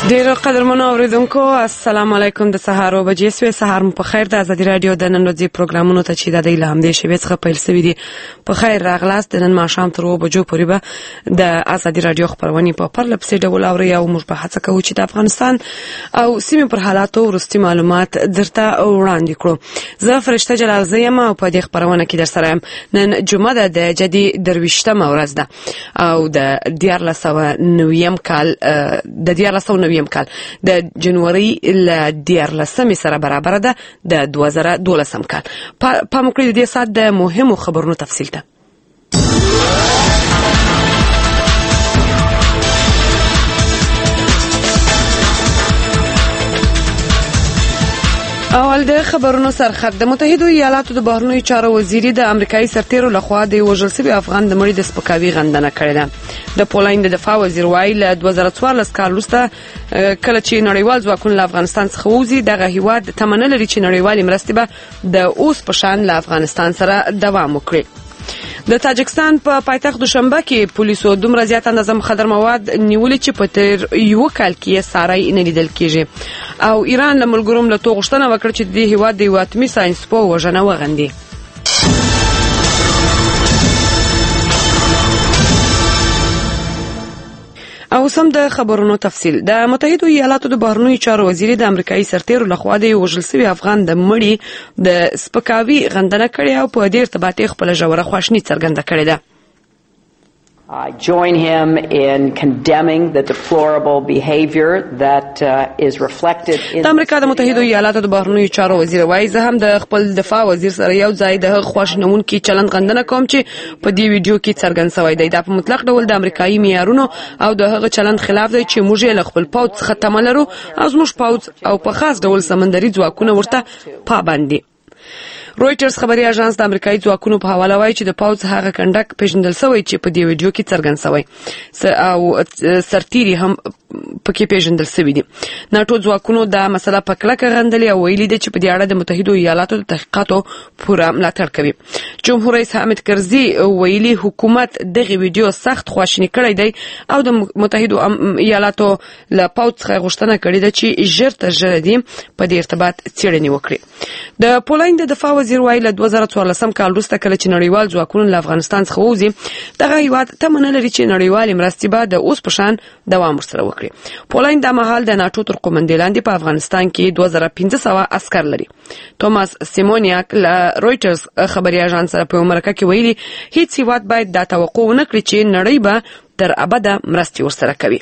ډیر قدرمنو اوریدونکو السلام علیکم د سهار او بجې سوي سهار مو په خیر د ازادي رادیو د نن ورځې پروګرامونو ته چې د الهام دې شوي څخه پیل شوی دي په خیر راغلاست د نن ماښام تر 2 بجو پورې به د ازادي رادیو خبرونه په پرله پسې ډول اوري او موږ په هڅه کوو چې د افغانستان او سیمې پر حالاتو ورستي معلومات درته وړاندې کړو زه فرشته جلال زیم او په دې خبرونه کې در سره یم نن جمعه ده د جدي درويشتمه ورځ ده او د 1490 کال د 1490 کال د جنوري ل 14 سره برابر ده د 2012 کال په مکرې د دې سات د مهمو خبرونو تفصیل ته اول د خبرونو سرخط د متحده ایالاتو د بهرنیو چارو وزیری د امریکایي سرتیرو لخوا د وژل شوي افغان د مړي د سپکاوي غندنه کړې ده د پولند د دفاع وزیر وایي له 2014 کال وروسته کله چې نړیوال ځواکونه له افغانستان څخه وځي دغه هیواد تمنه لري چې نړیوالې مرستې به د اوس په شان له افغانستان سره دوام وکړي د تاجکستان په پایتخت دوشنبه کې پولیسو دومره زیات اندازه مخدر مواد نیولې چې په تیر یو کال کې ساري نه لیدل کېږي او ایران له ملګرو ملتونو غوښتنه وکړه چې د هیواد د اتمی ساينس په وژنه وغندي او سم د خبرونو تفصیل د متحده ایالاتو د بهرنیو چارو وزیری د امریکایي سرتیرو لخوا د وژل شوي افغان د مړي د سپکاوي غندنه کړې او په دې ارتباط خپل ژوره خواشنی څرګنده کړې ده I join him in condemning the deplorable behavior that is reflected in د امریکا د متحده ایالاتو د بهرنیو چارو وزیر وایي زه هم د خپل دفاع وزیر سره یو ځای د خواشنونکو چلند غندنه کوم چې په دې ویډیو کې څرګند شوی دی دا په مطلق ډول د امریکایي معیارونو او د هغه چلند خلاف دی چې موږ له خپل پوځ څخه تمه لرو او زموږ پوځ او په خاص ډول سمندري ځواکونه ورته پابند دي رويټرز خبري اژانس د امریکایي ځواکونو په حواله وایي چې د پاوز هغه کنډک پیژندل شوی چې په دې ویډیو کې څرګند شوی او سرتيري هم پکې پیژندل شوی دي ناتو ځواکونو دا مسله په کلکه غندلې او ویلي دي چې په دې اړه د متحده ایالاتو د تحقیقاتو پوره ملاتړ کوي جمهور رئیس حامد کرزي ویلي حکومت دغه ویډیو سخت خواشنی کړی دی او د متحده ایالاتو له پاوز څخه غوښتنه کړې ده چې ژر تر ژره دي په دې ارتباط څېړنې وکړي د پولند د دفاع وزیر وایي له 2014 کال وروسته کله چې نړیوال ځواکونه له افغانستان څخه وځي دغه هیواد تمنه لري چې نړیوالې مرستې به د اوس په شان دوام ورسره وکړي پولند د مهال د ناتو تر قومندې لاندې په افغانستان کې 2500 عسكر لري توماس سیمونیاک له رويټرز خبري اژانس سره په مرکه کې ویلي هیڅ هیواد باید دا توقع ونه کړي چې نړۍ به تر ابده مرستې ورسره کوي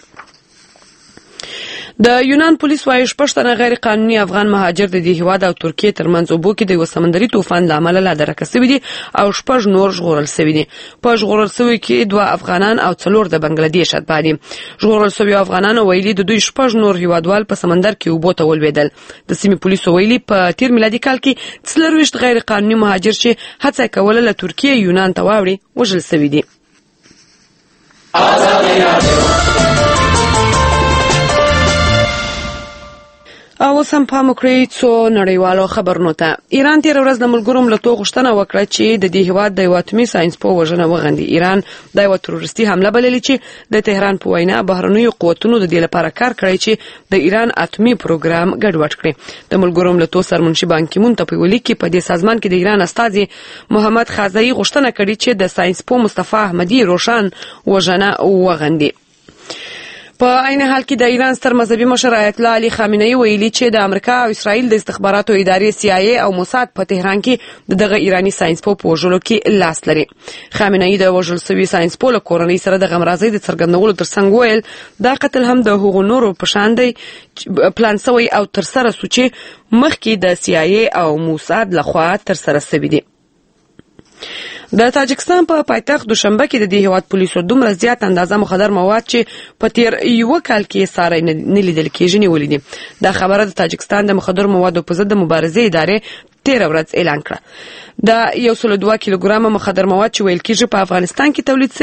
د یونان پولیس وايي شپږ غیر قانوني افغان مهاجر د دې هیواد او ترکیه ترمنځ اوبو کې د سمندري طوفان لامل لا درکه شوی دي او شپږ نور ژغورل شوی دي په ژغورل شوی کې 2 افغانان او 4 د بنگلاديش اتباعي ژغورل شوی افغانان ویلي د دوی شپږ نور هیوادوال په سمندر کې اوبو ته ولویدل د سیمې پولیسو ویلي په تیر میلادي کال کې 40 غیر قانوني مهاجر چې هڅه کوله له ترکیه یونان ته واوړي وژل شوی دي او سم په مکرې څو نړیوالو خبرونو ته ایران تیر ورځ د ملګرو ملتونو غوښتنه وکړه چې د دې هیواد د اتمی ساينس په وژنه وغندي ایران د یو تروریستي حمله بللې چې د تهران په وینا بهرنیو قوتونو د دې لپاره کار کړی چې د ایران اتمی پروګرام ګډوډ کړي د ملګرو ملتونو سرمنشي بان کی مون ته په ویلي کې په دې سازمان کې د ایران استازي محمد خازئی غوښتنه کړې چې د ساينس په مصطفی احمدی روشن وژنه وغندي په عین حال کې د ایران ستر مذهبي مشر آیت الله علي خامنه‌ای ویلي چې د امریکا او اسرائیل د استخباراتو ادارې CIA او موساد په تهران کې دغه ایرانی ساينس په وژلو کې لاس لري خامنه‌ای د وژل شوی ساينس په کورنۍ سره د غمرازۍ د څرګندولو ترڅنګ ویل دا قتل هم د هغو نورو په شان دی پلان شوی او تر سره سوچي مخکې د CIA او موساد لخوا تر سره شوی دی د تاجکستان په پایتخت دوشنبه کې د دې هیواد پولیسو دومره زیات اندازه مخدر مواد چې په تیر یو کال کې ساري نه لیدل کېږي نیولې دي دا خبره د تاجکستان د مخدر موادو په ضد مبارزې ادارې تیر ورځ اعلان کړه دا 102 کیلوګرام مخدر مواد چې ویل کېږي په افغانستان کې تولید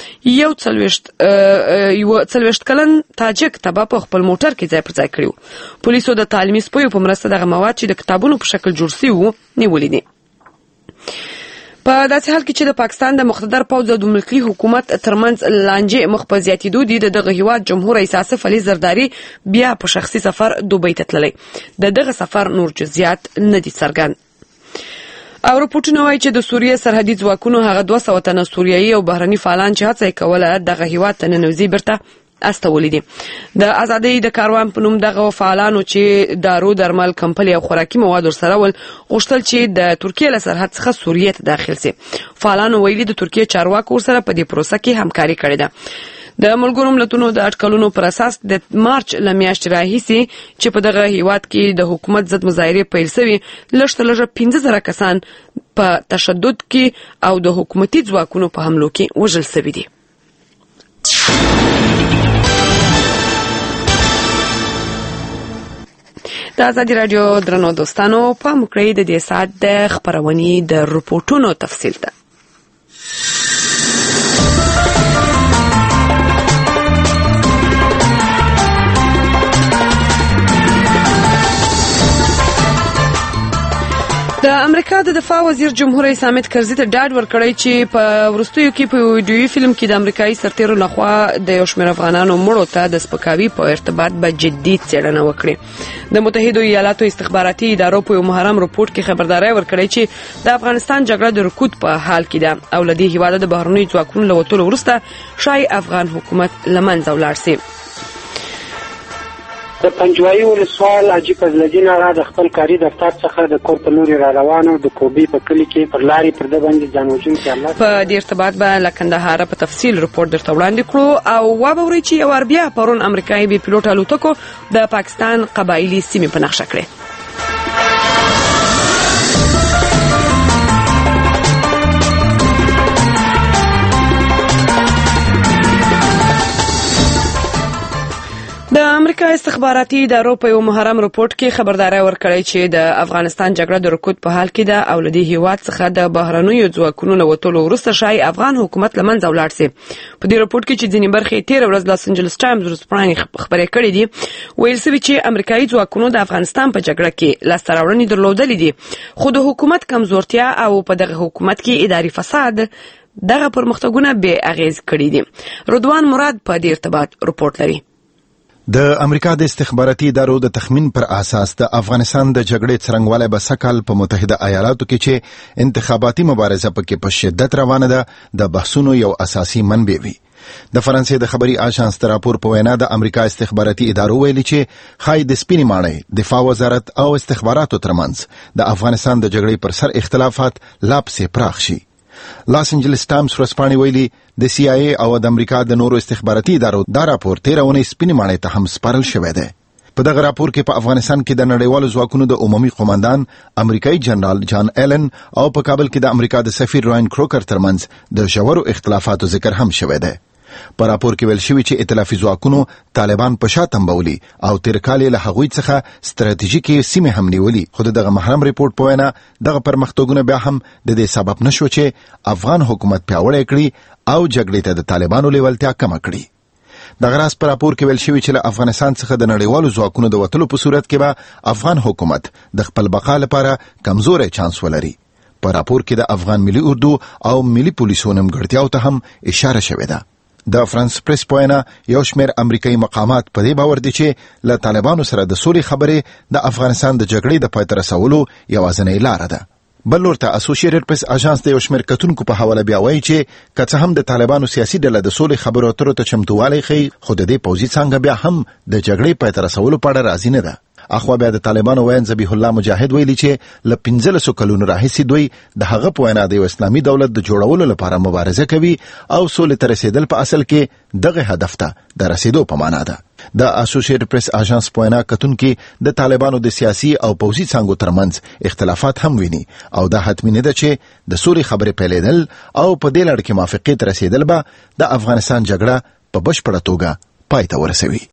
شوی یو 40 کلن تاجک تبا په خپل موټر کې ځای پر ځای کړیو پولیسو د تعلیمي سپیو په مرسته دغه مواد چې د کتابونو په شکل جوړ شوی وو نیولې دي په داسې حال کې چې د پاکستان د مقتدر پوځ د ملکي حکومت ترمنځ لانجې مخ په زیاتېدو دي، دغه هیواد جمهور رئیس آصف علي زرداری بیا په شخصي سفر دوبۍ ته تللی. دغه سفر نور جزئیات نه دي څرګند. او رپورټونه وایي چې د سوریې سرحدي ځواکونو هغه 200 تنه سوریایي او بهرني فعالان چې هڅه کوله دغه هیواد ته ننوځي بیرته استولي دي. د ازادۍ د کاروان په نوم دغه فعالانو چې دارو درمل کمپلي او خوراکي مواد ورسره ول غوښتل چې د ترکیې له سرحد څخه سوریې ته داخل شي. فعالانو ویلي د ترکیې چارواکو ورسره په دې پروسه کې همکاري کړې ده. د ملګرو ملتونو د اټکلونو پر اساس د مارچ له میاشتې راهیسې چې په دغه هیواد کې د حکومت ضد مظاهرې پیل شوي، لږ تر لږه 15,000 کسان په تشدد کې او د حکومتي ځواکونو په حملو کې وژل شوي دي. د ازادي راډیو درنو دوستانو، پام وکړئ د دې ساعت د خبرونې د رپورټونو تفصیل ته. د امریکا د دفاع وزیر جمهور رئیس حامد کرزي ته ډاډ ورکړی چې په وروستیو کې په ویډیویي فلم کې د امریکایي سرتیرو لخوا د یو شمېر افغانانو مړو ته د سپکاوي په ارتباط به جدي څېړنه وکړي. د متحدو ایالاتو استخباراتي ادارو په یو محرم رپورټ کې خبرداری ورکړی چې د افغانستان جګړه د رکود په حال کې ده او له دې هیواده د بهرنیو ځواکونو له وتلو وروسته شاید افغان حکومت له منځه ولاړ شي. د پنجوایي ولسوال حاجي فضل الدین آغا د خپل کاري دفتر څخه د کور په لوري را روانو د کوبي په کلي کې پر لارې پر د باندې ځان وژونکي حمله په دې ارتباط به له کندهار په تفصیل رپورټ درته وړاندې کړو او واورئ چې یو وار بیا پرون امریکایي بې پیلوټ الوتکو د پاکستان قبایلي سیمې په نقشه کړې. د امریکا استخباراتي ادارو په یو محرم رپورټ کې خبرداری ورکړی چې د افغانستان جګړه د رکود په حال کې ده او له دې هیواد څخه د بهرنیو ځواکونو له وتلو وروسته شاید افغان حکومت له منځه ولاړ شي. په دې رپورټ کې چې ځینې برخې تېره ورځ لاس انجلس ټایمز ورځپاڼې خبرې کړې دي، ویل شوي چې امریکایي ځواکونو د افغانستان په جګړه کې لاسته راوړنې درلودلې دي، خو د حکومت کمزورتیا او په دغه حکومت کې اداري فساد دغه پرمختګونه بې اغیز کړي دي. رضوان مراد په دې ارتباط رپورټ لري. د امریکا د استخباراتي ادارو د تخمین پر اساس د افغانستان د جګړې څرنګوالی به سکهال په متحده ایالاتو کې چې انتخاباتي مبارزه پکې په شدت روانه ده د بحثونو یو اساسي منبع وي. د فرانسې د خبري آژانس د راپور په وینا د امریکا استخباراتي ادارو ویلي چې خای د سپینې ماڼۍ دفاع وزارت او استخباراتو ترمنځ د افغانستان د جګړې پر سر اختلافات لا پسې پراخ شي. لاس انجلس ټایمز ورځپاڼې ویلي د سی آی ای او د امریکا د نورو استخباراتي ادارو دا راپور 13 اونۍ سپینې ماڼۍ ته هم سپارل شوی دی. په دغه راپور کې په افغانستان کې د نړیوالو ځواکونو د عمومي قوماندان امریکایي جنرال جان ایلن او په کابل کې د امریکا د سفیر راین کروکر ترمنځ د ژورو اختلافاتو ذکر هم شوی دی. په راپور کې ویل شوی چې ائتلافي ځواکونو طالبان په شا تنبولي او تیر کال له هغوی څخه ستراتیژیکي سیمې هم نیولي، خو دغه محرم ریپورت په وینا دغه پرمختګونه بیا هم د دې سبب نشو چې افغان حکومت پیاوړی کړي او جګړې ته د طالبانو لیوالتیا کم کړي. دغه راز په راپور کې ویل شوی چې له افغانستان څخه د نړیوالو ځواکونو د وتلو په صورت کې به افغان حکومت د خپل بقا لپاره کمزوري چانس ولري. په راپور کې د افغان ملي اردو او ملي پولیسو نیمګړتیاو ته هم اشاره شوې ده. د فرانس پریس پوینا یو شمېر امریکایي مقامات په دې باور دي چې له طالبانو سره د سولې خبرې د افغانستان د جګړې د پای ته رسولو یوازینۍ لاره ده. بل لورته اسوسییټډ پریس اژانس د یو شمېر کتونکو په حواله بیا وایي چې که څه هم د طالبانو سیاسي ډله د سولې خبرو اترو ته چمتووالی ښیي، خو د دې پوځي څانګه بیا هم د جګړې پای ته رسولو په اړه راضي نه ده. اخوا بیا د طالبانو وین ذبیح الله مجاهد ویلي چې له 15 کلونو راهیسې دوی د هغه په وینا د اسلامي دولت د جوړولو لپاره مبارزه کوي او سولې ته رسیدل په اصل کې دغه هدف ته د رسیدو په معنا ده. د اسوسییټډ پریس اژانس په وینا کتونکي د طالبانو د سیاسي او پوځي څانګو ترمنځ اختلافات هم ویني او دا حتمي نه ده چې د سولې خبرې پیلېدل او په دې لړ کې موافقې ته رسیدل به د افغانستان جګړه په بشپړه توګه پای ته ورسوي.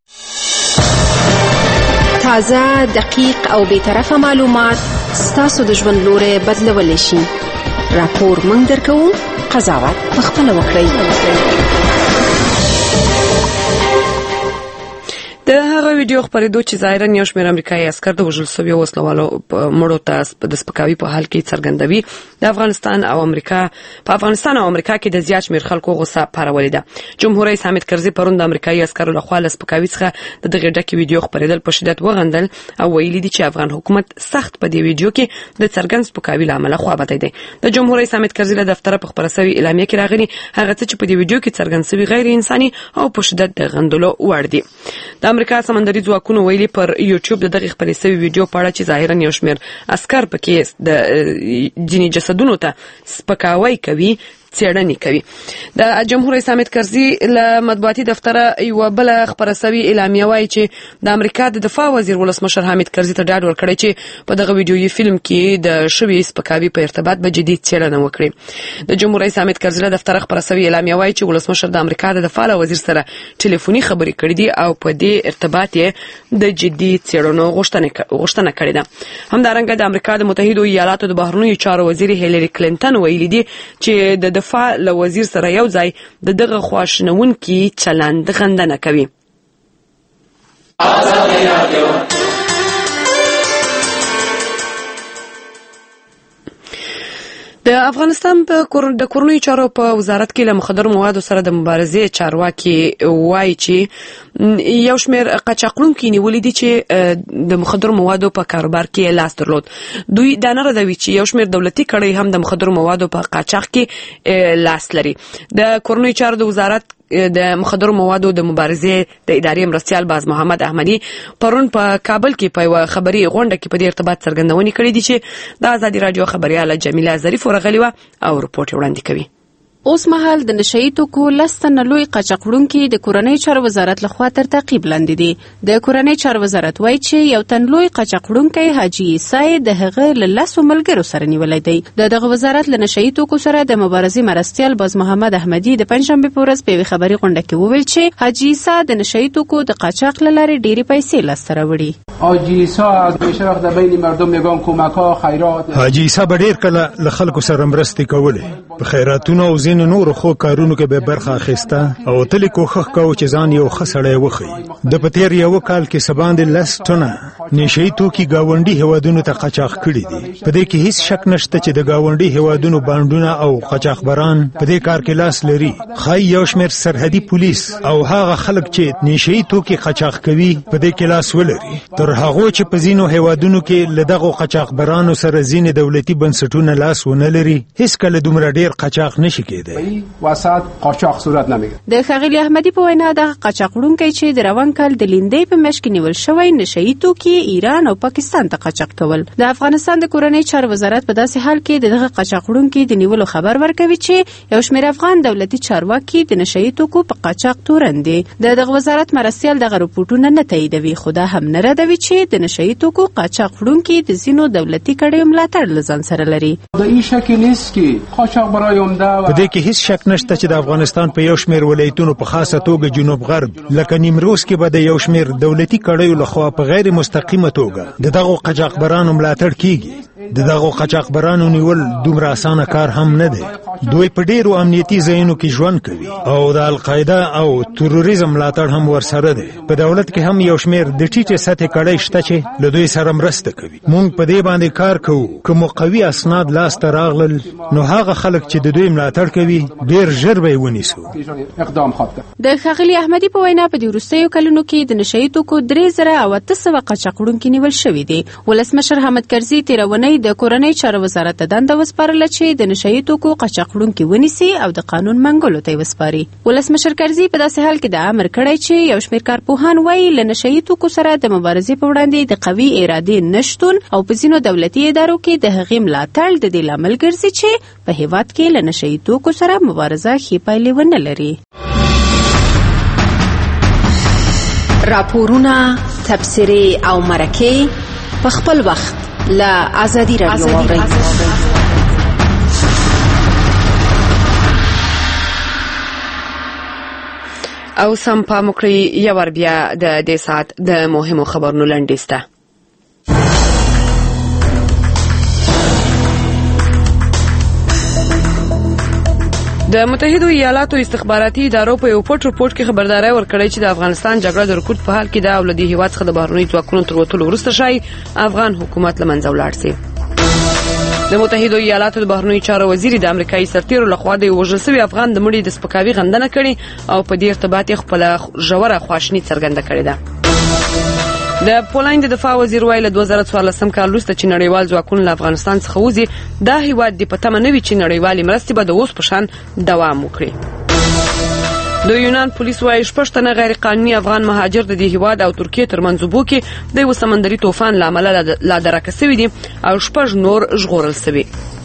تازه، دقیق او بی‌طرفه معلومات ستاسو د ژوند لوري بدلولی شي. راپور موږ درکوو، قضاوت پخپله وکړئ. د هغه ویډیو خپرېدو چې ظاهرا یو شمېر امریکایي عسکر د وژل شویو وسلوالو مړو ته د سپکاوي په حال کې څرګندوي. د افغانستان او امریکا کې د زیات شمېر خلکو غوسه پارولې ده. جمهور رئیس حامد کرزي پرون د امریکایي عسکرو لخوا له سپکاوي څخه د دغه ډکې ویډیو خپرېدل په شدت وغندل او ویلي دي چې افغان حکومت سخت په دې ویډیو کې د څرګند سپکاوي له امله خوابدی دی. د جمهور رئیس حامد کرزي له دفتره په خپره شوې اعلامیه کې راغلي هغه څه چې په دې ویډیو کې څرګند شوي غیر انساني او په شدت د غندلو وړ دي. د امریکا سمندري ځواکونو ویلي پر یوټیوب د دغه خپرې شوې ویډیو په اړه چې ظاهرا یو شمېر عسکر پکې د ځینې جسدونو ته سپکاوی کوي څېړنې کوي. د جمهور رئیس حامد کرزي له مطبوعاتي دفتره یو بل خبره شوې اعلامیه وایي چې د امریکا د دفاع وزیر ولسمشر حامد کرزي ته ډاډ ورکړی چې په دغه ویډیويي فلم کې د شوي سپکاوي په ارتباط به جدي څېړنه وکړي. د جمهور رئیس حامد کرزي له دفتره خبره شوې اعلامیه وایي چې ولسمشر د امریکا د دفاع وزیر سره ټلیفوني خبرې کړې دي او په دې ارتباط یې د جدي څېړنو غوښتنه کړې ده. همدارنګه د امریکا د متحده ایالاتو د بهرنیو چارو وزیر هیلری کلینټن ویلي دي چې د دفاع له وزیر سره یو ځای د دغه خواشینونکي چلند غندنه کوي. د افغانستان د کورنیو چارو په وزارت کې له مخدرو موادو سره د مبارزې چارواکي وایي چې یو شمېر قاچاقونکي نیولي دي چې د مخدرو موادو په کاروبار کې لاس درلود. دوی دا نه ردوي چې یو شمېر دولتي کړۍ هم د مخدرو موادو په قاچاق کې لاس لري. د کورنیو چارو د وزارت د مخدرو موادو د مبارزې د ادارې مرستیال باز محمد احمدي پرون په کابل کې په یوه خبري غونډه کې په دې ارتباط څرګندونې کړې دي چې د ازادي راډیو خبرياله جمیله ظریف ورغلې وه او رپورټ وړاندې کوي. اوس مهال د نشئی توکو لستنه لوی قاچاقونکي د کورنۍ چارو وزارت لخوا تر تعقیب لاندې دي. د کورنۍ چارو وزارت وایي چې یو تن لوی قاچاقونکي حاجی عیسی د هغه له لاسو ملګرو سره نیولې دی. دغه وزارت له نشئی توکو سره د مبارزې مرستیال باز محمد احمدي د پنځشنبه په ورځ په خبري غونډه کې وویل چې حاجی عیسی د نشئی توکو د قاچاق لارې ډېری پیسې لاسته راوړي. حاجی عیسی از مشرق د بین مردم نگام کمک‌ها خیرات حاجی عیسی ډېر کله له خلکو سره مرستې کولې په خیراتونو او ځینو نورو خو کارونو کې به برخه اخیسته او تل کوښښ کوي چې ځان یو ښه سړی وښیي. د پتیر یو کال کې سباندې لستونه نشئی توکي گاونډي هوادونو ته قاچاق کړي دي. په دې کې هیڅ شک نشته چې د گاونډي هوادونو باندونه او قاچاقبران په دې کار کې لاس لري. خای یو شمېر سرحدي پولیس او هغه خلک چې نشئی توکي قاچاق کوي په دې کې لاس ولري. تر هغه چې په ځینو هوادونو کې له دغه قاچاقبرانو سره ځینې دولتي بنسټونه لاس ونه لري هیڅ کله دومره ډیر قاچاق نشي کېدای. وسط قاچاق صورت نمیگیره. د خغیل احمدی په وینا د قاچاقونکي چې د روان کال د لیندې په مشک نیول شوی نشئی توکي ایران او پاکستان ته قاچاق کول. د افغانستان د کورنۍ چارو وزارت په داسې حال کې دغه قاچاقونکي د نیولو خبر ورکوي چې یو شمېر افغان دولتي چارواکي د نشئی توکو په قاچاق تورن دي. دغه وزارت مرستیال دغه رپورټونه نه تاییدوي خو دا هم نه ردوي چې د نشئی توکو قاچاقونکي د ځینو دولتي کړیو ملاتړ لزان سره لري. د این شکل نیست که قاچاق برای عمده په دې کې هیڅ شک نشته چې د افغانستان په یو شمېر ولایتونو په خاصه توګه جنوب غرب لکه نیمروز کې به د یو شمېر دولتي کړیو لخوا په غیر مستقیمه توګه د دغو قاچاقبرانو ملاتړ کیږي. د دغو قاچاقبرانو نیول دومره اسانه کار هم نه دی. دوی په ډیرو امنیتي ځایونو کې ژوند کوي او د القاعده او تروریزم ملاتړ هم ورسره دی. په دولت کې هم یو شمېر د ټیټې سطحې کړۍ شته چې له دوی سره مرسته کوي. موږ په دې باندې کار کوو که مقوي اسناد لاسته راغلل نو هغه خلک چې د دوی ملاتړ کوي ډیر ژر به ونیسو. د خغلی احمدي په وینا په دې وروستیو کلونو کې د نشئی توکو 3800 قاچاقونکي نیول شوي دي. ولسمشر حامد کرزي تیرونی د کورنۍ چارو وزارت ته دنده وسپارله چې د نشئی توکو قاچاقونکي ونیسي او د قانون منګولو ته وسپاري. ولسمشر کرزي په داسې حال کې د امر کړی چې یو شمېر کارپوهان وایي له نشئی توکو سره د مبارزې په وړاندې د قوي ارادې نشتون او په ځینو دولتي ادارو کې د هغې ملاتړ د دې لامل ګرځي چې په هیواد کې له نشئی توکو سره مبارزه ښې پایلې ونه لري. راپورونه، تبصرې او مرکې په خپل وخت له ازادي راډیو واورئ. او سم پام وکړئ یو ور بیا د دې ساعت د مهمو خبرونو لنډیسته. د متحده ایالاتو استخباراتي ادارو په یو پټ رپورټ کې خبرداري ورکړې چې د افغانستان جګړه د رکود په حال کې د اولادي هیواد څخه د بهرنی ځواکونو تر وټولو وروسته شای افغان حکومت لمنځه ولاړ شي. د متحده ایالاتو د بهرنی چارو وزیر د امریکایي سرتیرو لخوا د وژل شوی افغان د مړي د سپکاوي غندنه کړې او په دې ارتباط خپل ژوره خواشیني څرګنده کړې ده. د پولند د دفاع وزیر ویل 2014 کال وروسته چې نړیوال ځواکونه له افغانستان څخه وځي دا هیواد د پټه منوي چې نړیوالې مرستې به د اوس په شان دوام وکړي. د یونان پولیس وايي 6 تنه غیر قانوني افغان مهاجر د دې هیواد او ترکیه ترمنځ وبو کې د یو سمندري طوفان لامل لا درکه شوی دي او 6 نور ژغورل شوی.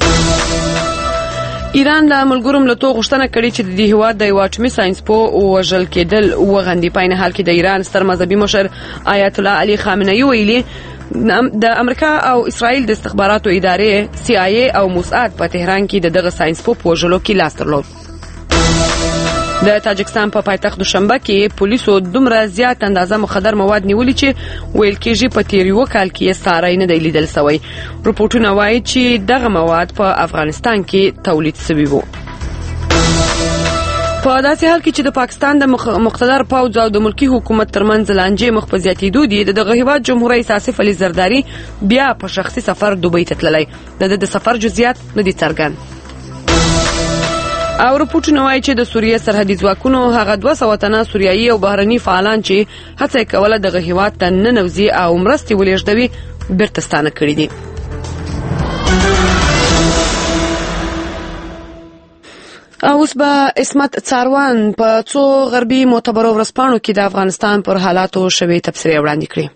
ایران د ملګرو ملتونو غوښتنه کړې چې د دې هیواد د یو اټومي ساينسپوه وژل کېدل وغندي. په حال کې د ایران ستر مذهبي مشر آیت الله علي خامنه‌ای ویلي د امریکا او اسرائیل د استخباراتو ادارې CIA او موساد په تهران کې دغه ساينسپوه وژلو کې لاس درلود. د تاجکستان په پایتخت دوشنبه کې پولیسو دومره زیات اندازه مخدر مواد نیولي چې ویل کېږي په تیر یو کال کې ساري نه دی لیدل شوی. رپورټونه وایي چې دغه مواد په افغانستان کې تولید شوي وو. په داسې حال کې چې د پاکستان د مقتدر پوځ او د ملکی حکومت ترمنځ لانجې مخ په زیاتېدو دي، دغه هیواد جمهور رئیس آصف علي زرداری بیا په شخصي سفر دوبۍ ته تللی. د سفر جزئیات نه دي څرګند. او رپورټونه وایي چې د سوریه سرحدي ځواکونو هغه 200 تنه سوریایي او بهرني فعالان چې هڅه کوله دغه هیواد ته ننوځي او مرستې ولېږدوي بیرته ستانه کړي دي. اوس به اسمت څاروان په څو غربي معتبرو ورځپاڼو کې د افغانستان پر حالاتو شوي تبصرې وړاندې کړي.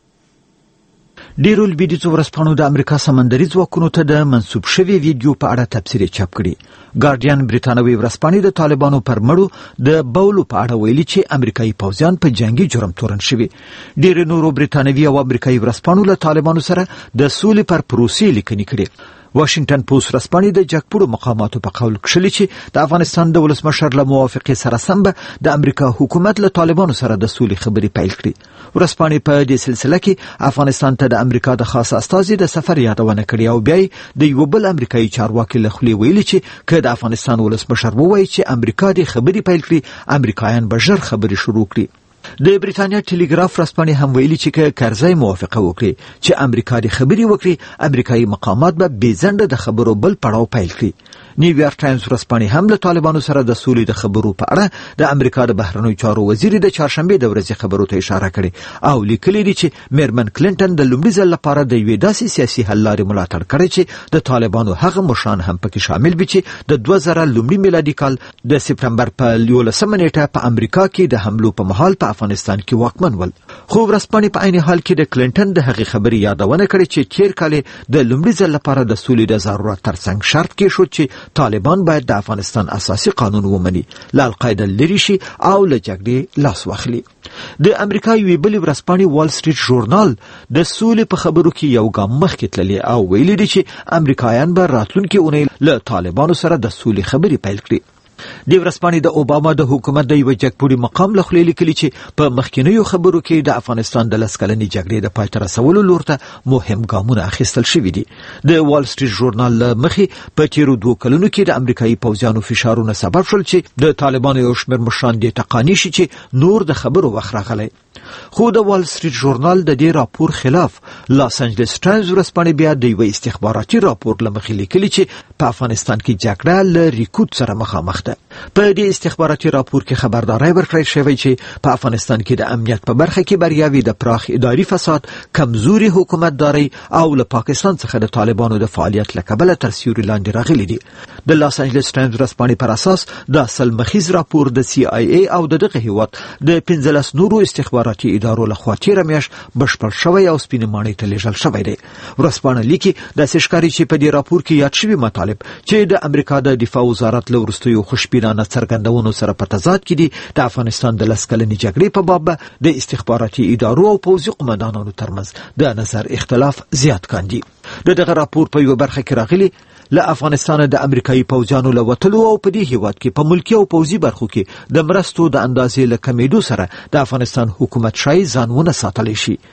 ډیرو لویدیځو ورځپاڼو د امریکا سمندري ځواکونو ته د منسوب شوي ویډیو په اړه تبصرې چاپ کړي. ګارډین بریتانوي ورځپاڼې د طالبانو پر مړو د بولو په اړه ویلي چې امریکایي پوځیان په جنگي جرم تورن شوي. ډیرو نورو بریتانوي او امریکایي ورځپاڼو له طالبانو سره د سولې پر پروسې لیکنې کړي. واشنگټن پوسټ ورځپاڼې د جګپوړو مقاماتو په قول کښلي چې د افغانستان د ولسمشر له موافقې سره سم به د امریکا حکومت له طالبانو سره د سولې خبرې پیل کړي. ورځپاڼې په دې سلسله کې افغانستان ته د امریکا د خاص استازي د سفر یادونه کړې او بیا د یو بل امریکایي چارواکي له خولې ویلي چې که د افغانستان ولسمشر ووایي چې امریکا دې خبرې پیل کړي، امریکایان به ژر خبرې شروع کړي. د بریتانیا ټلګراف ورځپاڼې هم ویلي چې که کرزی موافقه وکړي چې امریکا دې خبرې وکړي، امریکایي مقامات به بې ځنډه د خبرو بل پړاو پیل کړي. نیویارک ټایمز ورځپاڼې هم له طالبانو سره د سولې د خبرو په اړه د امریکا د بهرنیو چارو وزیر د چهارشنبې د ورځې خبرو ته اشاره کړې او لیکلي دي چې میرمن کلینټن د لومړي ځل لپاره د یوې داسې سیاسي حل لارې ملاتړ کړې چې د طالبانو هغه مشران هم پکې شامل وي چې د 2000 لومړي میلادي کال د سپتمبر په 11 نیټه په امریکا کې د حملو په مهال په افغانستان کې واکمن ول. خو ورځپاڼې په عین حال کې د کلینټن د هغې خبرې یادونه کړې چې تیر کال د لومړي ځل لپاره د سولې د ضرورت ترڅنګ شرط کېښود چې طالبان باید د افغانستان اساسي قانون ومني، له القاعده لرې شي او له جګړې لاس واخلي. د امریکا یوې بلې ورځپاڼې وال سټریټ ژورنال د سولې په خبرو کې یو ګام مخکې تللی او ویلي دي چې امریکایان به راتلونکې اونۍ له طالبانو سره د سولې خبرې پیل کړي. د ورځپاڼې د اوباما د حکومت د یو جګپوړي مقام له خولې لیکلي چې په مخکینیو خبرو کې د افغانستان د 10 کلنې جګړې د پای ته رسولو لور ته مهم ګامونه اخیستل شوي دي. د وال سټریټ ژورنال له مخې په تیرو 2 کلونو کې د امریکایي پوځیانو فشارونه سبب شول چې د طالبانو یو شمېر مشران دې تقانې شي چې نور د خبرو وخت راغلی. خو د وال سټریټ ژورنال د دې راپور خلاف لاس انجلس ټایمز ورځپاڼې بیا د یو استخباراتي راپور له مخې لیکلي چې په افغانستان کې جګړه له ریکود سره مخامخ ده. په دې استخباراتي راپور کې خبرداري ورکړل شوې چې په افغانستان کې د امنیت په برخه کې بریاوي د پراخ اداري فساد، کمزوري حکومتداري او له پاکستان څخه د طالبانو د فعالیت له کبله تر سیوري لاندې راغلي دي. د لاس انجلس ټایمز ورځپاڼې پر اساس د اصل مخیز راپور د CIA او دغه هیواد د 15 نورو استخباراتي ادارو لخوا تیره میاشت بشپړ شوی او سپینې ماڼۍ ته لیږل شوی دی. ورځپاڼه لیکي داسې ښکاري چې په دې راپور کې یاد شوي مطالب چې د امریکا د دفاع وزارت له وروستیو خوشبینانه څرګندونو سره په تضاد کې دي. د افغانستان د 10 کلنې جګړې په باب د استخباراتي ادارو او پوځي قومندانانو ترمنځ د نظر اختلاف زیات کاندي. دغه راپور په یو برخه کې راغلي له افغانستان د امریکایي پوځیانو له وتلو او په دې هیواد کې په ملکی او پوځي برخو کې د مرستو د اندازې له کمیدو سره د افغانستان حکومت شای ځانونه ساتلی شي.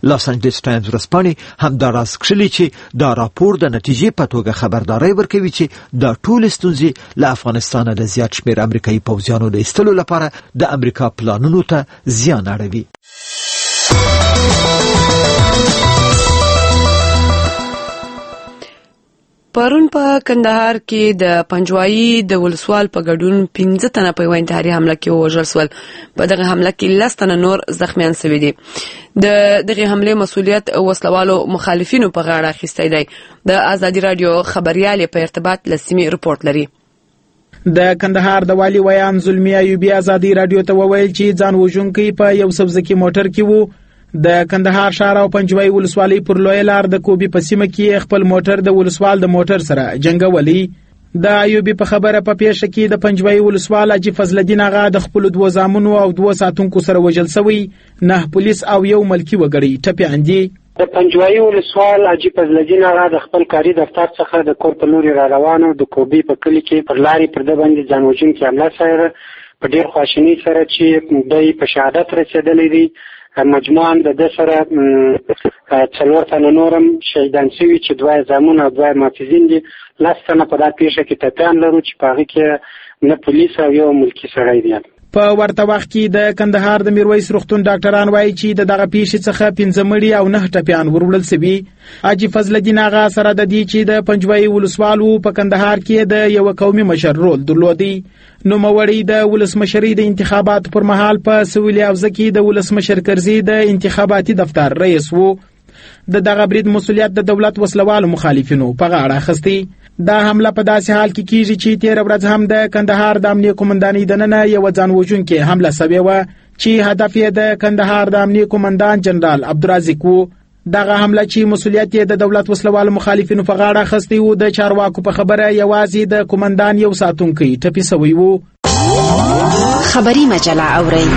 لاس انجلس ټایمز ورځپاڼې همدا راز کښلي چې دا راپور د نتیجې په توګه خبرداری ورکوي چې دا ټول ستونزې له افغانستانه د زیات شمېر امریکایي پوځیانو د ایستلو لپاره د امریکا پلانونو ته زیان اړوي. پرون په کندهار کې د پنجوایي د ولسوال په ګډون 15 تنه په یوه انتحاري حمله کې ووژل شول. په دغه حمله کې 10 تنه نور زخمیان شوي دي. د دغه حمله مسؤلیت وسلوالو مخالفینو په غاړه اخیستی دی. د ازادي رادیو خبريال په ارتباط لسمی رپورت لري. د کندهار د والی ویان زلمی ایوبی ازادي رادیو ته وویل چې ځان وژونکي په یو سبزکی موټر کې وو. د کندهار ښار او پنجوایي ولسوالۍ پر لوی لار د کوبي په سیمه کې خپل موټر د ولسوال د موټر سره جنګولي. د ایوبی په خبره په پیښه کې د پنجوایي ولسوال حاجی فضل الدین آغا د خپل 2 زامنو او 2 ساتونکو سره وژل شوی. 9 پولیس او 1 ملکی وګړي ټپیان دي. د پنجوایي ولسوال حاجی فضل الدین آغا د خپل کاري دفتر څخه د کور په لوري را روانو د کوبي په کلی کې پر لارې پر د باندې ځان وژونکي حمله سره په ډېر خواشینی سره چې دوی په شهادت رسېدلي دي. مجموعاً د سره 4 تنه نورم شهیدان شوي چې 2 زامن او 2 محافظین دي. 10 تنه په دا پیښه کې ټپیان لرو چې په هغه کې نه پولیس او 1 ملکی سړی دی. په ورته وخت کې د کندهار د میرویس روغتون ډاکټران وایي چې دغه پیښې څخه 15 مړي او 9 ټپیان وروړل شوي. حاجی فضل الدین آغا سره د دې چې د پنجوایي ولسوالو په کندهار کې د یو قومي مشر رول درلودي. نوموړی د ولسمشرۍ د انتخاباتو پر مهال په سویل حوزه کې د ولسمشر کرزي د انتخاباتي دفتر رئیس وو. دغه برید مسؤلیت د دولت وسلوالو مخالفینو په غاړه اخیستی. دا حمله په داسې حال کې کیږي چې 13 ورځ هم د کندهار د امنیه قومندانۍ دننه یو ځان وژونکي حمله شوې وه چې هدف یې د کندهار د امنیه قومندان جنرال عبدالرزاق وو. دغه حمله چې مسؤلیت یې د دولت وسلوالو مخالفینو په غاړه اخیستی وو د چارواکو په خبره یوازې د قومندان یو ساتونکی ټپي شوی وو. خبری مجله اورئ.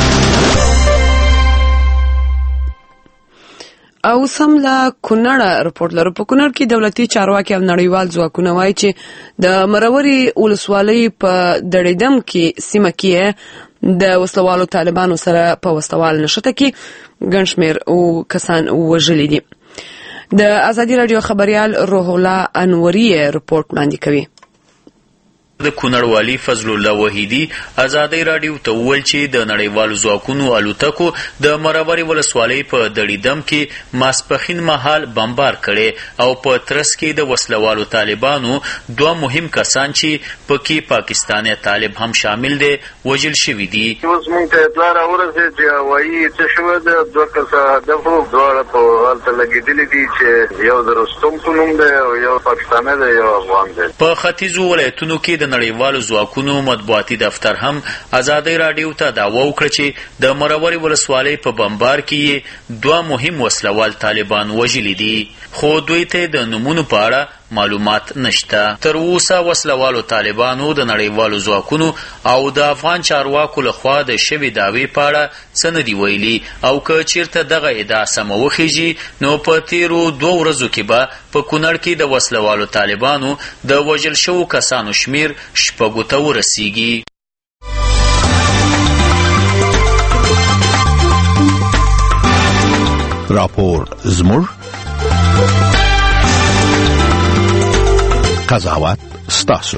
او سم لا کونړ رپورت لرو. په کونړ کې دولتي چارواکي او نړیوال ځواکونه وایي چې د مروري ولسوالۍ په دړیدم کې سیمه کې د وسلوالو طالبانو سره په وسوال نشته کې ګڼ شمېر او کسان وژلي دي. د ازادي رادیو خبريال روح الله انوري رپورت وړاندې کوي. د کونړ والی فضل الله وحیدی ازادي رادیو ته وویل چې د نړیوالو ځواکونو الوتکو د مروري ولسوالۍ په دړیدم کې ماسپښین مهال بمبار کړي او په ترس کې د وسلوالو طالبانو 2 مهم کسان چې پکې پاکستاني طالب هم شامل دي وژل شوي دي. اوس موږ ته اطلاع راورسېده چې وایي څه شوي ده. 2 کسه هدفو دواړه په هلته لګېدلي دي چې یو د رستم په نوم دی او یو پاکستاني دی یو افغان دی. په ختیځو ولایتونو کې د نړیوالو ځواکونو مطبوعاتي دفتر هم ازادي رادیو ته دعوه وکړه چې د مروري ولسوالۍ په بمبار کې 2 مهم وسلوال طالبان وژلي دي، خو دوی ته د نومونو په اړه معلومات نشته. تر اوسه وسلوالو طالبانو د نړیوالو ځواکونو او د افغان چارواکو لخوا د شوي دعوې په اړه څه نه دي ویلي او که چیرته دغه ادعا سمه وخیږي نو په تیرو 2 ورځو کې به په کونړ کې د وسلوالو طالبانو د وژل شوو کسانو شمیر 6 ته ورسیږي. راپور زموږ قضاوت ستاسو.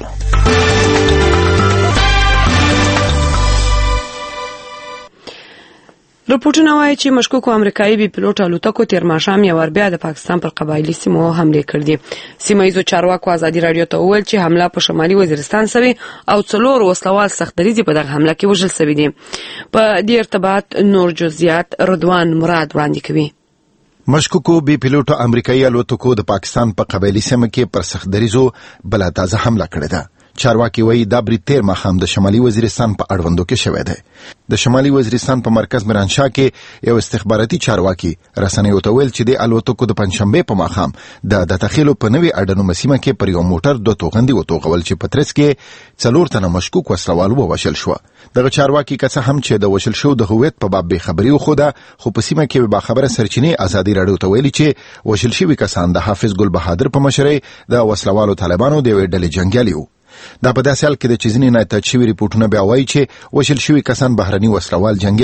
رپورټونه وایي چې مشکوکو امریکایي بي پيلوټ الوتکو تیر ماښام یو ور بیا د پاکستان پر قبایلي سیمو حمله کړې. سیمه ییزو چارواکو ازادي رادیو ته وویل چې حمله په شمالي وزیرستان سوي او 4 وسلوال سختدریزي په دغه حمله کې وژل شوي دي. په دې ارتباط نور جزئیات رضوان مراد وړاندې کوي. مشکوکو بي پيلوټ امریکایي الوتکو د پاکستان په قبایلي سیمه کې پر سختدریزو بل تازه حمله کړې ده. چارواکي وایي دا برید تیر ماښام د شمالي وزیرستان په اړوندو کې شوی دی. د شمالي وزیرستان په مرکز میرانشاه کې یو استخباراتي چارواکي رسنیو ته ویل چې د الوتکو د پنځشنبه په ماښام د تخیلو په نوي اډنو مسیمه کې پر یو موټر 2 توغندي وتوغول چې په ترڅ کې 4 تنه مشکوک وسلوال ووژل شو. دغه چارواکي که څه هم چې د وژل شو د هویت په باب به خبري وخوده، خو په سیمه کې به خبره سرچینې ازادي رادیو ته ویلي چې وژل شوي کسان د حافظ ګل بهادر په مشرۍ د وسلوالو طالبانو د یوې ډلې جنګیالي وو. دا په داسې حال کې د چیزنې نه تاچوي ریپورتونه بیا وایي چې وژل شوي کسان بهرني وسلوال جنګیالي دي.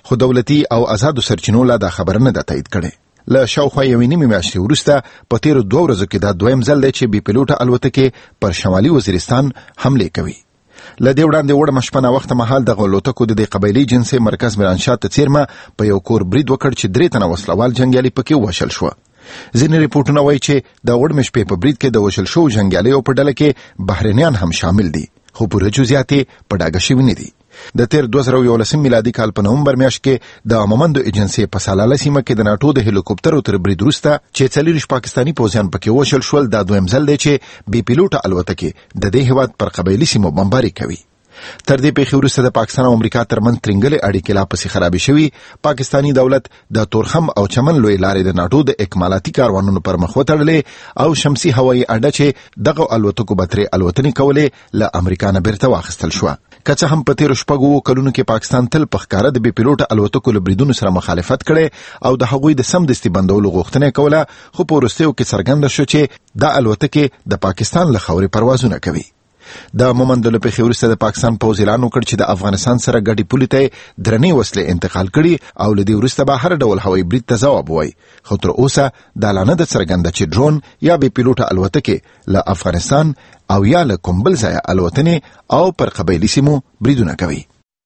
خو دولتي او آزادو سرچینو لا دا خبر نه ده تایید کړي. له شاوخوا یوې نیمې میاشتې وروسته په تیرو 2 ورځو کې دا دویم ځل دی چې بي پیلوټه الوتکې پر شمالي وزیرستان حمله کوي. له دې وړاندې وړمه شپه ناوخته مهال دغه الوتکو د قبایلي جنسي مرکز میرانشاه ته څیرمه په یو کور برید وکړ چې 3 تنه وسلوال جنګیالي پکې وشل شو. ځینې ریپورټونه وایي چې د وړمې شپې په برید کې د وشل شو جنګیالیو په ډله کې بحرینیان هم شامل دي، خو پوره جزئیات په ډاګه شوي نه دي. د تیر 2011 میلادي کال په نومبر میاشت کې د مومندو ایجنسی په سالاله سیمه کې د ناټو د هلیکوپټرو تر برید وروسته چې 40 پاکستانی پوځیان پکې وشل شول، دا دویم ځل دی چې بي پیلوټه الوتکې د دې هیواد پر قبایلي سیمو بمباري کوي. تر دې پیښې وروسته د پاکستان او امریکا ترمنځ ترنګلې اړیکې لا پسې خرابې شوي. پاکستانی دولت د تورخم او چمن لوی لارې د ناټو د اکمالاتي کاروانونو پر مخ وتړلې او شمسي هوایي اډه چې دغه الوتکو به ترې الوتنې کولې له امریکا نه بیرته واخیستل شوه. که څه هم په تیرو 6 کلونو کې پاکستان تل په ښکاره د بي پیلوټه الوتکو له بریدونو سره مخالفت کړي او د هغوی د سمدستي بندولو غوښتنه کوله، خو په وروستیو کې څرګنده شو چې دا الوتکې د پاکستان له خاورې پروازونه کوي. د مومند له پیښې وروسته د پاکستان پوځ اعلان وکړ چې د افغانستان سره ګډې پولې ته درنې وسلې انتقال کړي او له دې وروسته به هر ډول هوایي برید ته ځواب ووایي. خو تر اوسه دا لا نه ده څرګنده چې ډرون یا بي پیلوټه الوتکې له افغانستان او یا له کوم بل ځایه الوتنې او پر قبایلي سیمو بریدونه کوي.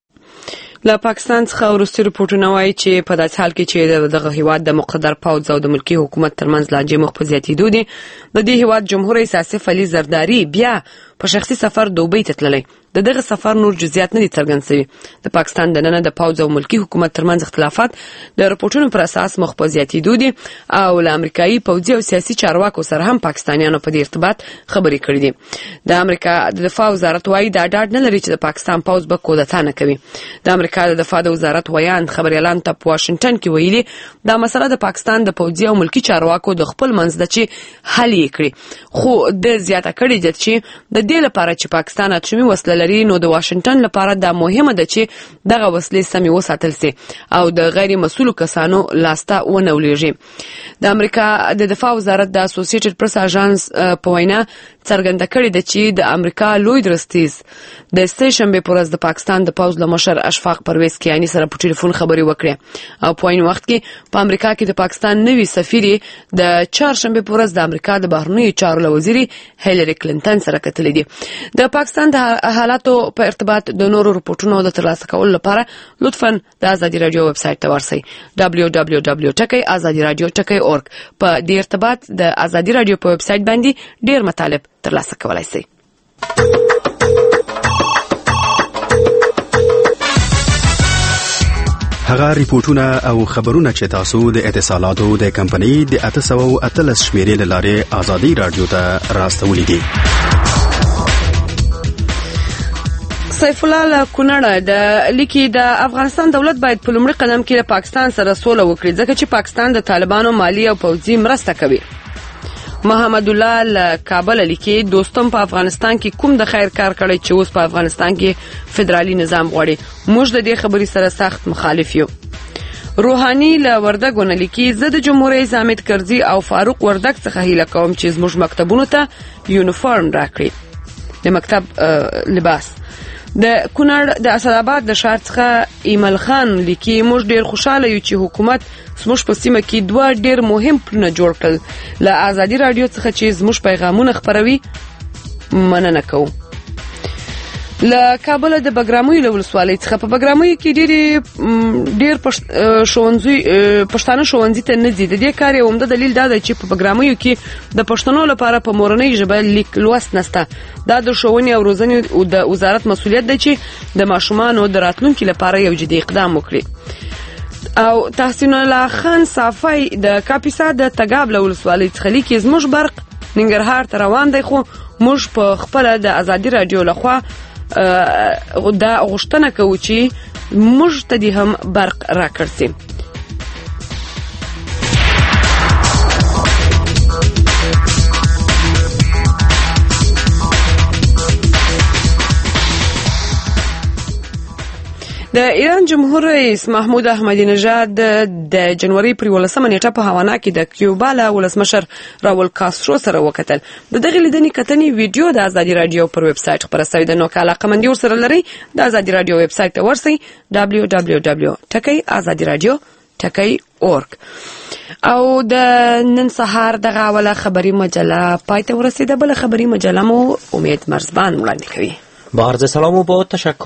له پاکستان څخه وروستي رپورټونه وایي چې په داسې حال کې چې دغه هیواد د مقتدر پوځ او د ملکي حکومت ترمنځ لانجې مخ په زیاتېدو دي، د دې هیواد جمهور رئیس آصف علي زرداري بیا په شخصي سفر دوبۍ ته تللی. د دغه سفر نور جزئیات نه دي څرګند شوي. د پاکستان دننه د پوځ او ملکي حکومت ترمنځ اختلافات د رپورټونو پر اساس مخ په زیاتېدو دي او له امریکایي پوځي او سیاسي چارواکو سره هم پاکستانیانو په دې ارتباط خبرې کړې دي. د امریکا د دفاع وزارت وایي دا ډاډ نه لري چې د پاکستان پوځ به کودتا نه کوي. د امریکا د دفاع وزارت ویان خبريالان ته په واشنگټن کې ویلي دا مسله د پاکستان د پوځي او ملکي چارواکو د خپل منځ د چې حل یې کړي، خو د زیاته کړي چې د دې لپاره چې پاکستان اتومي وسله لري نو د واشنگټن لپاره دا مهمه ده چې دغه وسلې سمې وساتل سي او د غیر مسؤلو کسانو لاسته ونه ولېږي. د امریکا د دفاع وزارت د اسوسییټډ پریس اژانس په وینا څرګنده کړې ده چې د امریکا لوی درستیز د سټیشن په ورځ د پاکستان د پوځ له مشر اشفاق پرویز کیانی سره په ټلیفون خبرې وکړې او په عین وخت کې په امریکا کې د پاکستان نوي سفیر د چهارشنبه په ورځ د امریکا د بهرنیو چارو وزیر هیلری کلینټن سره کتلې دي. د پاکستان د حالاتو په ارتباط د نورو رپورټونو د ترلاسه کولو لپاره لطفاً د آزادي رادیو ویب سټ ته ورسئ www.azadiradio.org. په دې ارتباط د آزادي رادیو په ویب سټ باندې ډیر مطالب ترلاسه کولای شئ. هغه ریپورتونه او خبرونه چې تاسو د اتصالاتو د کمپنۍ د 813 شمیرې له لارې آزادي رادیو ته راستولې دي. سیف الله کونړ د لیکي د افغانستان دولت باید په لومړي قدم کې د پاکستان سره سوله وکړي ځکه چې پاکستان د طالبانو مالی او پوځي مرسته کوي. محمد الله له کابل لیکي دوستم په افغانستان کې کوم د خیر کار کړی چې اوس په افغانستان کې فدرالي نظام غواړي، موږ د دې خبرې سره سخت مخالف یو. روحاني له وردګ ونلیکي زه د جمهور رئیس حامد کرزي او فاروق وردګ څخه هیله کوم چې زموږ مکتبونو ته یونیفورم راکړي، د مکتب لباس. د کونړ د اسداباد د شهر څخه ایمل خان لیکي موږ ډیر خوشاله یو چې حکومت زموږ په سیمه کې دوه ډیر مهم پلونه جوړ کړل. له آزادي رادیو څخه چې زموږ پیغامونه خپروي مننه کوو. له کابل د بګراموي له ولسوالۍ څخه په بګراموي کې ډیر پښتانه ښوونځي ته نه ځي. د دې کار یو عمده دلیل دا دی چې په بګراموي کې د پښتنو لپاره په مورنۍ ژبه لیک لوست نشته. دا د ښوونې او روزنې د وزارت مسؤلیت دی چې د ماشومانو د راتلونکي لپاره یو جدي اقدام وکړي. او تحسین الله خان صافی د کاپیسا د تګاب له ولسوالۍ څخه لیکي زموږ برق ننګرهار ته روان دی خو موږ په خپله د آزادي رادیو لخوا دا غوښتنه کوو چې موږ ته دې هم برق راکړ سي. د ایران جمهور رئیس محمود احمدی نژاد د جنوري پر 18 نیټه په هاوانا کې د کیوبا له ولسمشر راول کاسترو سره وکتل. د دغه لیدنې کتنې ویډیو د آزادي رادیو پر ویب سټ خبره شوې ده. نو که علاقه‌مندي ورسره لري د آزادي رادیو ویب سټ ته ورسئ www.azadiradio.org. او د نن سهار دغه اوله خبري مجله پای ته ورسېده. بل خبري مجله مو امید مرزبان وړاندې کوي. با عرض سلام و با تشکر